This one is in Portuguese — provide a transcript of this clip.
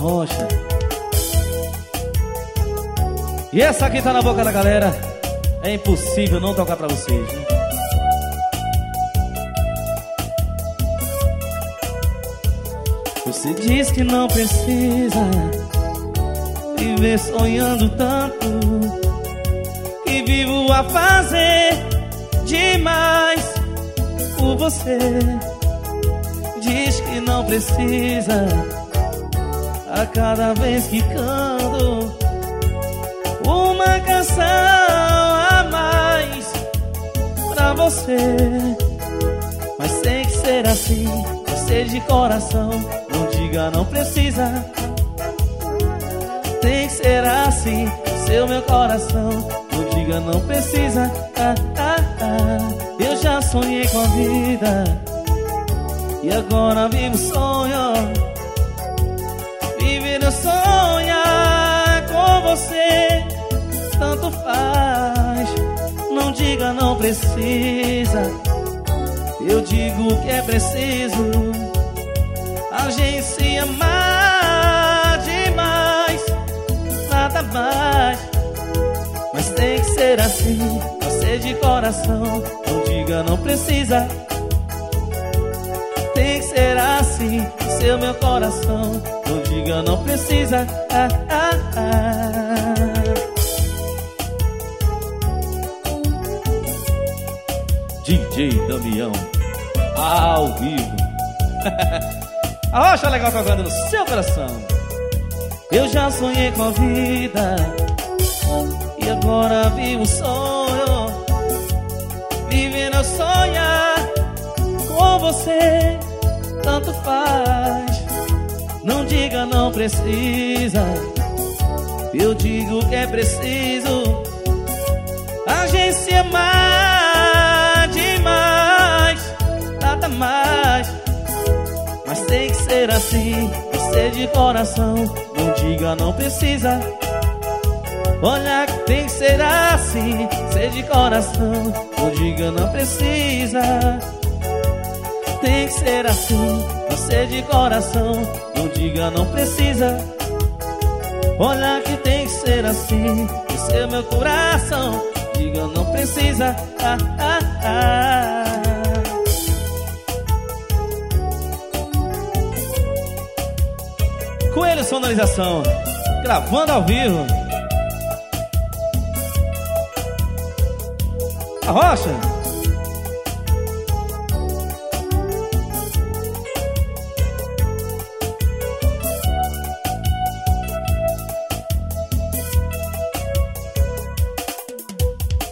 Rocha. E essa aqui tá na boca da galera. É impossível não tocar pra vocês, né? Você diz que não precisa viver sonhando tanto, que vivo a fazer demais por você. Diz que não precisa a cada vez que canto uma canção a mais pra você. Mas tem que ser assim, você de coração, não diga não precisa. Tem que ser assim, seu meu coração, não diga não precisa. Eu já sonhei com a vida e agora vivo sonho. Viver eu sonhar com você, tanto faz. Não diga não precisa, eu digo que é preciso a gente se amar demais, nada mais. Mas tem que ser assim, você de coração, não diga não precisa. Tem que ser assim, seu meu coração, não diga não precisa. DJ Damião, ao vivo. A Rocha legal tocando no seu coração. Eu já sonhei com a vida e agora vivo um sonho. Vivendo eu sonhar com você, tanto faz. Não diga não precisa, eu digo que é preciso a gente se amar demais, nada mais. Mas tem que ser assim, você de coração, não diga não precisa. Olha que tem que ser assim, você de coração, não diga não precisa. Tem que ser assim, você de coração, não diga não precisa. Olha que tem que ser assim, esse é meu coração, diga não precisa. Coelho Sonorização, gravando ao vivo. A Rocha.